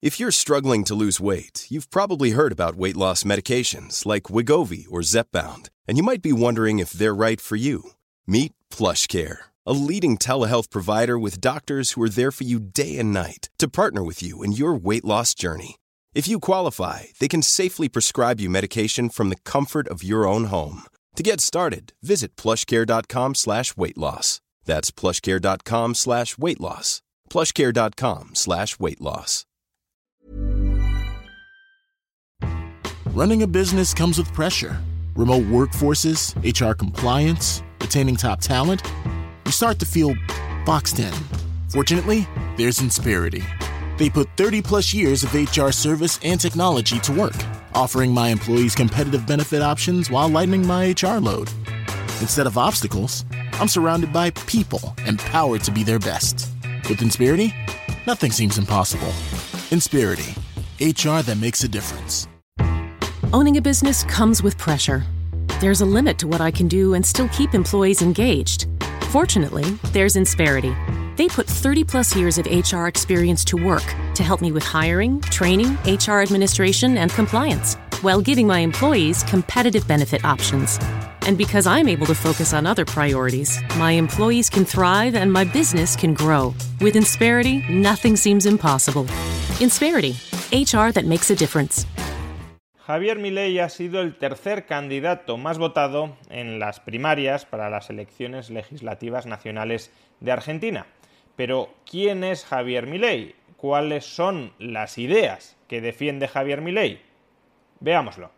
If you're struggling to lose weight, you've probably heard about weight loss medications like Wegovy or Zepbound, and you might be wondering if they're right for you. Meet PlushCare, a leading telehealth provider with doctors who are there for you day and night to partner with you in your weight loss journey. If you qualify, they can safely prescribe you medication from the comfort of your own home. To get started, visit plushcare.com/weightloss. That's plushcare.com/weightloss. plushcare.com/weightloss. Running a business comes with pressure. Remote workforces, HR compliance, retaining top talent. You start to feel boxed in. Fortunately, there's Insperity. They put 30-plus years of HR service and technology to work, offering my employees competitive benefit options while lightening my HR load. Instead of obstacles, I'm surrounded by people empowered to be their best. With Insperity, nothing seems impossible. Insperity, HR that makes a difference. Owning a business comes with pressure. There's a limit to what I can do and still keep employees engaged. Fortunately, there's Insperity. They put 30-plus years of HR experience to work to help me with hiring, training, HR administration, and compliance, while giving my employees competitive benefit options. And because I'm able to focus on other priorities, my employees can thrive and my business can grow. With Insperity, nothing seems impossible. Insperity, HR that makes a difference. Javier Milei ha sido el tercer candidato más votado en las primarias para las elecciones legislativas nacionales de Argentina. Pero, ¿quién es Javier Milei? ¿Cuáles son las ideas que defiende Javier Milei? Veámoslo.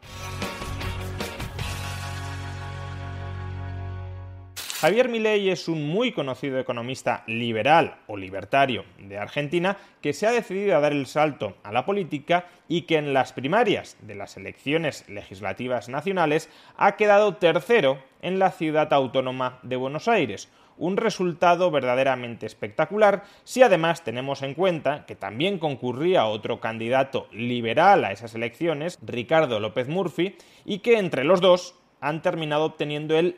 Javier Milei es un muy conocido economista liberal o libertario de Argentina que se ha decidido a dar el salto a la política y que en las primarias de las elecciones legislativas nacionales ha quedado tercero en la ciudad autónoma de Buenos Aires. Un resultado verdaderamente espectacular si además tenemos en cuenta que también concurría otro candidato liberal a esas elecciones, Ricardo López Murphy, y que entre los dos han terminado obteniendo el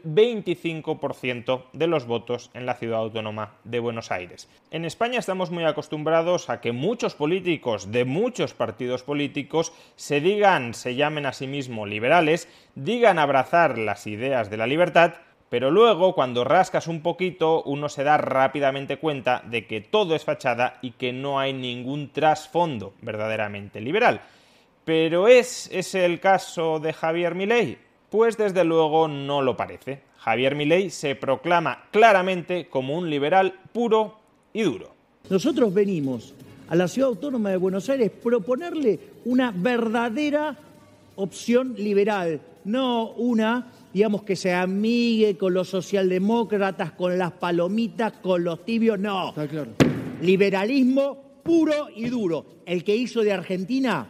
25% de los votos en la ciudad autónoma de Buenos Aires. En España estamos muy acostumbrados a que muchos políticos de muchos partidos políticos se llamen a sí mismos liberales, digan abrazar las ideas de la libertad, pero luego cuando rascas un poquito uno se da rápidamente cuenta de que todo es fachada y que no hay ningún trasfondo verdaderamente liberal. ¿Pero es ese el caso de Javier Milei? Pues desde luego no lo parece. Javier Milei se proclama claramente como un liberal puro y duro. Nosotros venimos a la Ciudad Autónoma de Buenos Aires proponerle una verdadera opción liberal, no una, digamos, que se amigue con los socialdemócratas, con las palomitas, con los tibios, no. Está claro. Liberalismo puro y duro, el que hizo de Argentina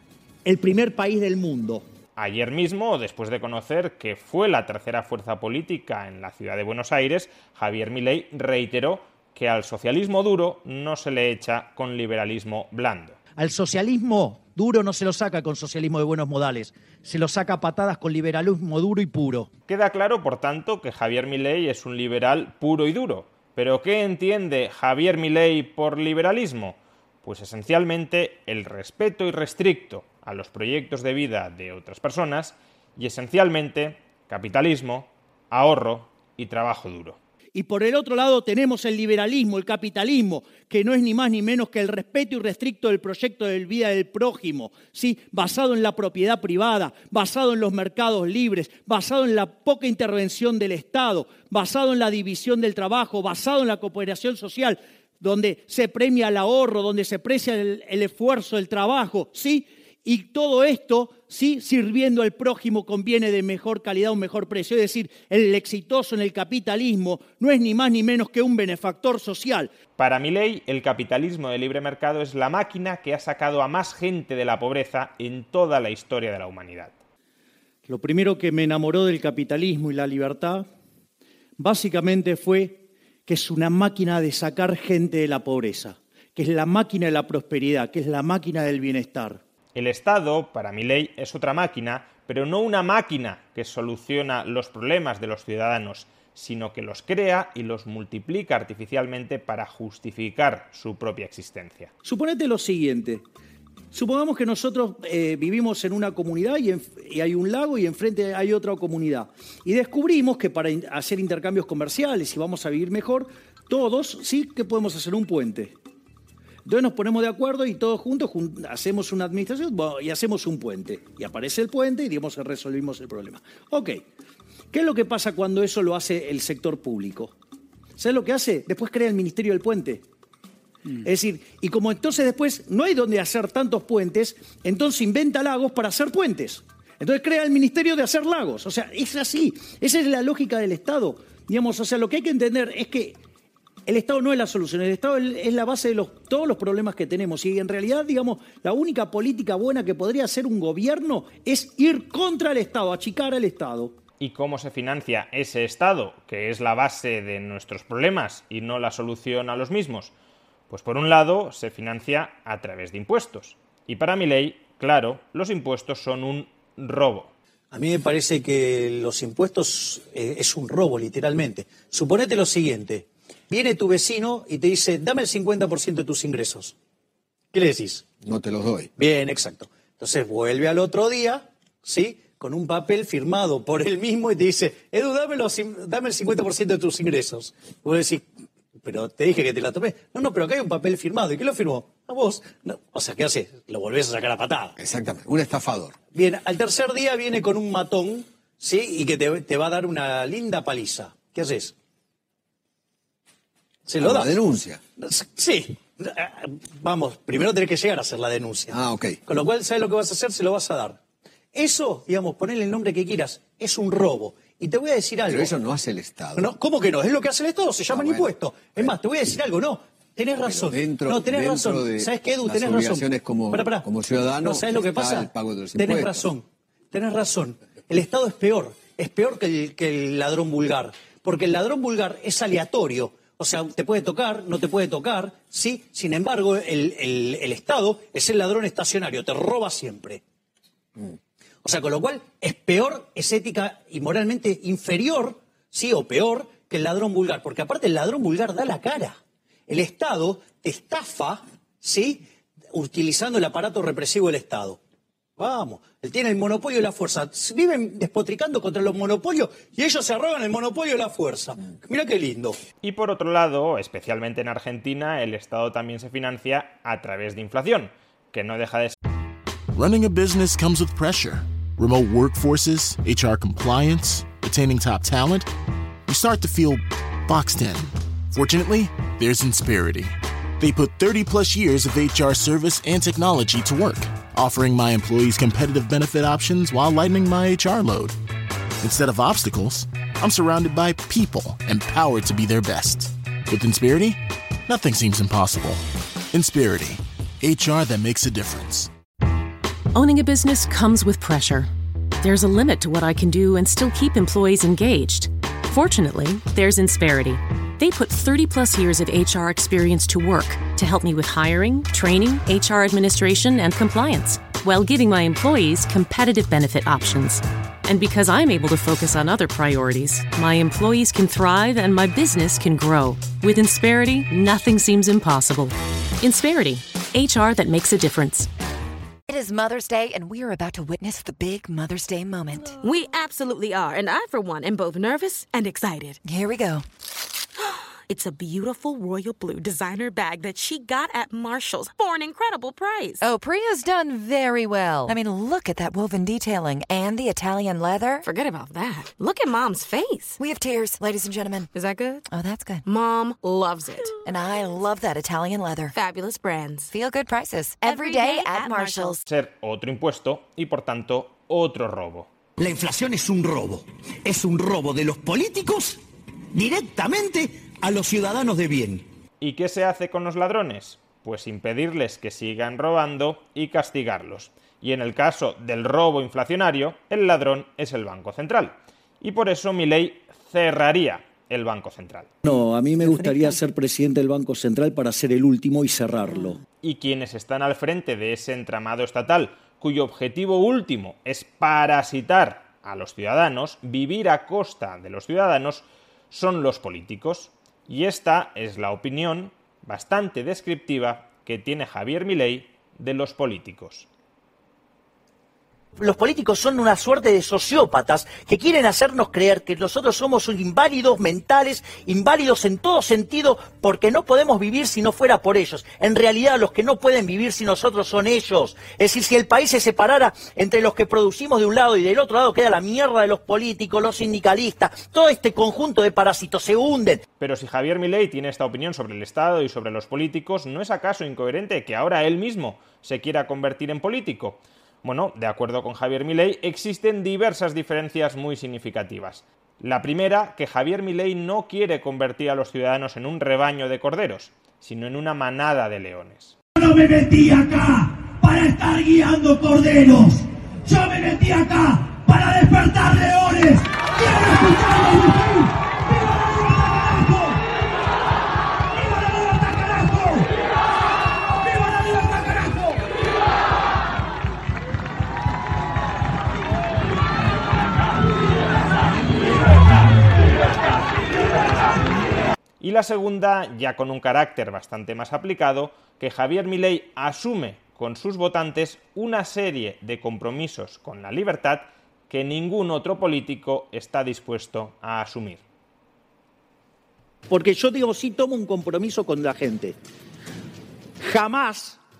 el primer país del mundo. Ayer mismo, después de conocer que fue la tercera fuerza política en la ciudad de Buenos Aires, Javier Milei reiteró que al socialismo duro no se le echa con liberalismo blando. Al socialismo duro no se lo saca con socialismo de buenos modales, se lo saca a patadas con liberalismo duro y puro. Queda claro, por tanto, que Javier Milei es un liberal puro y duro. ¿Pero qué entiende Javier Milei por liberalismo? Pues esencialmente el respeto irrestricto a los proyectos de vida de otras personas y esencialmente capitalismo, ahorro y trabajo duro. Y por el otro lado tenemos el liberalismo, el capitalismo, que no es ni más ni menos que el respeto irrestricto del proyecto de vida del prójimo, ¿sí? Basado en la propiedad privada, basado en los mercados libres, basado en la poca intervención del Estado, basado en la división del trabajo, basado en la cooperación social, donde se premia el ahorro, donde se aprecia el esfuerzo, el trabajo, ¿sí? Y todo esto, sí, sirviendo al prójimo con bienes de mejor calidad, un mejor precio. Es decir, el exitoso en el capitalismo no es ni más ni menos que un benefactor social. Para Milei, el capitalismo de libre mercado es la máquina que ha sacado a más gente de la pobreza en toda la historia de la humanidad. Lo primero que me enamoró del capitalismo y la libertad, básicamente fue que es una máquina de sacar gente de la pobreza, que es la máquina de la prosperidad, que es la máquina del bienestar. El Estado, para Milei, es otra máquina, pero no una máquina que soluciona los problemas de los ciudadanos, sino que los crea y los multiplica artificialmente para justificar su propia existencia. Suponete lo siguiente, Supongamos que nosotros vivimos en una comunidad y hay un lago y enfrente hay otra comunidad. Y descubrimos que para hacer intercambios comerciales y vamos a vivir mejor, todos, sí, que podemos hacer un puente. Entonces nos ponemos de acuerdo y todos juntos hacemos una administración y hacemos un puente. Y aparece el puente y digamos que resolvimos el problema. Ok, ¿qué es lo que pasa cuando eso lo hace el sector público? ¿Sabes lo que hace? Después crea el Ministerio del Puente. Es decir, y como entonces después no hay donde hacer tantos puentes, entonces inventa lagos para hacer puentes. Entonces crea el Ministerio de Hacer Lagos. O sea, es así. Esa es la lógica del Estado. Digamos, o sea, lo que hay que entender es que el Estado no es la solución. El Estado es la base de todos los problemas que tenemos. Y en realidad, digamos, la única política buena que podría hacer un gobierno es ir contra el Estado, achicar al Estado. ¿Y cómo se financia ese Estado, que es la base de nuestros problemas y no la solución a los mismos? Pues por un lado, se financia a través de impuestos. Y para Milei, claro, los impuestos son un robo. A mí me parece que los impuestos es un robo, literalmente. Suponete lo siguiente. Viene tu vecino y te dice, dame el 50% de tus ingresos. ¿Qué le decís? No te los doy. Bien, exacto. Entonces vuelve al otro día, ¿sí?, con un papel firmado por él mismo y te dice, Edu, dame el 50% de tus ingresos. Y vos decís, pero te dije que te la tomé. No, pero acá hay un papel firmado. ¿Y quién lo firmó? A vos. No. O sea, ¿qué haces? Lo volvés a sacar a patada. Exactamente, un estafador. Bien, al tercer día viene con un matón, ¿sí?, y que te va a dar una linda paliza. ¿Qué haces? ¿Se lo das? La denuncia. Sí. Vamos, primero tenés que llegar a hacer la denuncia. Ah, ok. Con lo cual, ¿sabes lo que vas a hacer? Se lo vas a dar. Eso, digamos, ponele el nombre que quieras, es un robo. Y te voy a decir algo. Pero eso no hace el Estado. No, ¿cómo que no? Es lo que hace el Estado, se llaman impuestos. Es más, te voy a decir algo, no. Tenés razón. Dentro tenés razón. de ¿Sabes qué, Edu? las Tenés razón. obligaciones como ciudadano, no, ¿sabes lo que está pasa? el pago de los Tenés impuestos. razón. Tenés razón. El Estado es peor que el ladrón vulgar. Porque el ladrón vulgar es aleatorio. O sea, te puede tocar, no te puede tocar, ¿sí? Sin embargo, el Estado es el ladrón estacionario, te roba siempre. O sea, con lo cual es peor, es ética y moralmente inferior, sí, o peor que el ladrón vulgar. Porque aparte el ladrón vulgar da la cara. El Estado te estafa, ¿sí?, utilizando el aparato represivo del Estado. Vamos, él tiene el monopolio de la fuerza. Viven despotricando contra los monopolios y ellos se arrogan el monopolio de la fuerza. Mira qué lindo. Y por otro lado, especialmente en Argentina, el Estado también se financia a través de inflación, que no deja de ser. Running a business comes with pressure. Remote workforces, HR compliance, retaining top talent. You start to feel boxed in. Fortunately, there's Insperity. They put 30-plus years of HR service and technology to work, offering my employees competitive benefit options while lightening my HR load. Instead of obstacles, I'm surrounded by people empowered to be their best. With Insperity, nothing seems impossible. Insperity, HR that makes a difference. Owning a business comes with pressure. There's a limit to what I can do and still keep employees engaged. Fortunately, there's Insperity. They put 30-plus years of HR experience to work to help me with hiring, training, HR administration, and compliance, while giving my employees competitive benefit options. And because I'm able to focus on other priorities, my employees can thrive and my business can grow. With Insperity, nothing seems impossible. Insperity, HR that makes a difference. It is Mother's Day, and we are about to witness the big Mother's Day moment. We absolutely are, and I, for one, am both nervous and excited. Here we go. It's a beautiful royal blue designer bag that she got at Marshall's for an incredible price. Oh, Priya's done very well. I mean, look at that woven detailing and the Italian leather. Forget about that. Look at Mom's face. We have tears, ladies and gentlemen. Is that good? Oh, that's good. Mom loves it. And I love that Italian leather. Fabulous brands. Feel good prices. Every day at Marshall's. Ser otro impuesto y, por tanto, otro robo. La inflación es un robo. Es un robo de los políticos directamente a los ciudadanos de bien. ¿Y qué se hace con los ladrones? Pues impedirles que sigan robando y castigarlos. Y en el caso del robo inflacionario, el ladrón es el Banco Central. Y por eso Milei cerraría el Banco Central. No, a mí me gustaría ser presidente del Banco Central para ser el último y cerrarlo. Y quienes están al frente de ese entramado estatal, cuyo objetivo último es parasitar a los ciudadanos, vivir a costa de los ciudadanos, son los políticos. Y esta es la opinión bastante descriptiva que tiene Javier Milei de los políticos. Los políticos son una suerte de sociópatas que quieren hacernos creer que nosotros somos inválidos mentales, inválidos en todo sentido, porque no podemos vivir si no fuera por ellos. En realidad, los que no pueden vivir sin nosotros son ellos. Es decir, si el país se separara entre los que producimos de un lado y del otro lado, queda la mierda de los políticos, los sindicalistas, todo este conjunto de parásitos se hunden. Pero si Javier Milei tiene esta opinión sobre el Estado y sobre los políticos, ¿no es acaso incoherente que ahora él mismo se quiera convertir en político? Bueno, de acuerdo con Javier Milei, existen diversas diferencias muy significativas. La primera, que Javier Milei no quiere convertir a los ciudadanos en un rebaño de corderos, sino en una manada de leones. Yo no me metí acá para estar guiando corderos. Yo me metí acá para despertar leones. ¡Quiero escucharlo decir! ¡Viva la libertad, carajo! ¡Viva la libertad, carajo! Y la segunda, ya con un carácter bastante más aplicado, que Javier Milei asume con sus votantes una serie de compromisos con la libertad que ningún otro político está dispuesto a asumir. Porque yo digo, sí tomo un compromiso con la gente. Jamás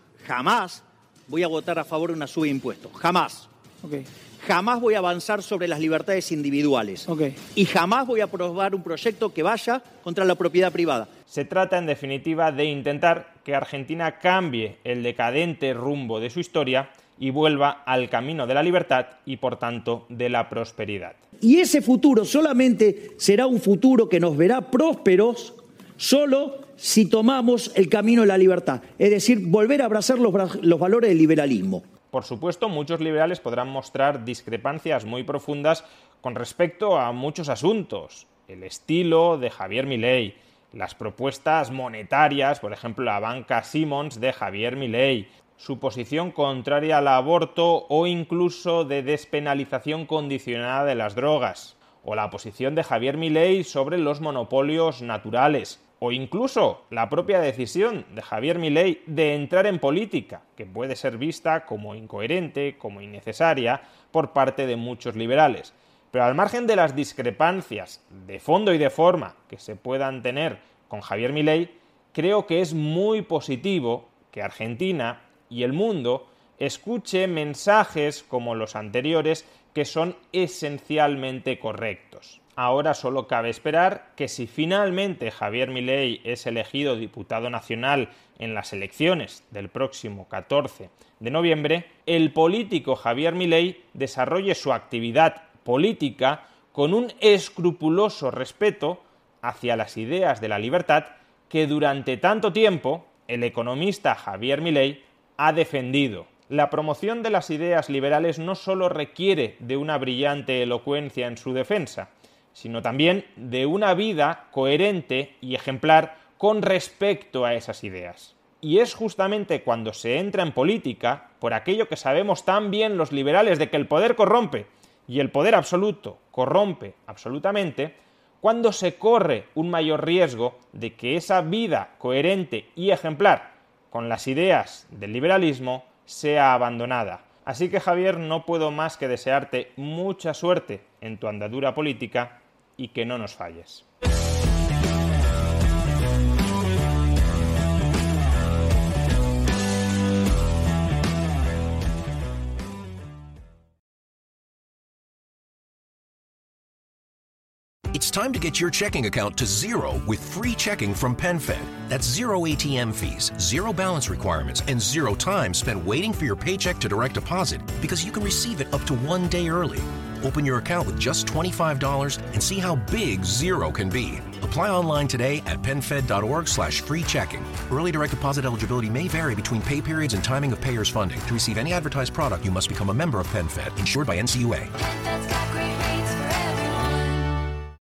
voy a votar a favor de una suba de impuestos. Jamás. Okay. Jamás voy a avanzar sobre las libertades individuales. Okay. Y jamás voy a aprobar un proyecto que vaya contra la propiedad privada. Se trata, en definitiva, de intentar que Argentina cambie el decadente rumbo de su historia y vuelva al camino de la libertad y, por tanto, de la prosperidad. Y ese futuro solamente será un futuro que nos verá prósperos solo si tomamos el camino de la libertad. Es decir, volver a abrazar los valores del liberalismo. Por supuesto, muchos liberales podrán mostrar discrepancias muy profundas con respecto a muchos asuntos. El estilo de Javier Milei, las propuestas monetarias, por ejemplo, la banca Simmons de Javier Milei, su posición contraria al aborto o incluso de despenalización condicionada de las drogas, o la posición de Javier Milei sobre los monopolios naturales, o incluso la propia decisión de Javier Milei de entrar en política, que puede ser vista como incoherente, como innecesaria, por parte de muchos liberales. Pero al margen de las discrepancias de fondo y de forma que se puedan tener con Javier Milei, creo que es muy positivo que Argentina y el mundo escuche mensajes como los anteriores que son esencialmente correctos. Ahora solo cabe esperar que si finalmente Javier Milei es elegido diputado nacional en las elecciones del próximo 14 de noviembre, el político Javier Milei desarrolle su actividad política con un escrupuloso respeto hacia las ideas de la libertad que durante tanto tiempo el economista Javier Milei ha defendido. La promoción de las ideas liberales no solo requiere de una brillante elocuencia en su defensa, sino también de una vida coherente y ejemplar con respecto a esas ideas. Y es justamente cuando se entra en política, por aquello que sabemos tan bien los liberales de que el poder corrompe y el poder absoluto corrompe absolutamente, cuando se corre un mayor riesgo de que esa vida coherente y ejemplar con las ideas del liberalismo sea abandonada. Así que, Javier, no puedo más que desearte mucha suerte en tu andadura política y que no nos falles. It's time to get your checking account to zero with free checking from PenFed. That's zero ATM fees, zero balance requirements, and zero time spent waiting for your paycheck to direct deposit because you can receive it up to 1 day early. Open your account with just $25 and see how big zero can be. Apply online today at PenFed.org/free checking. Early direct deposit eligibility may vary between pay periods and timing of payers' funding. To receive any advertised product, you must become a member of PenFed, insured by NCUA. PenFed's got great rates.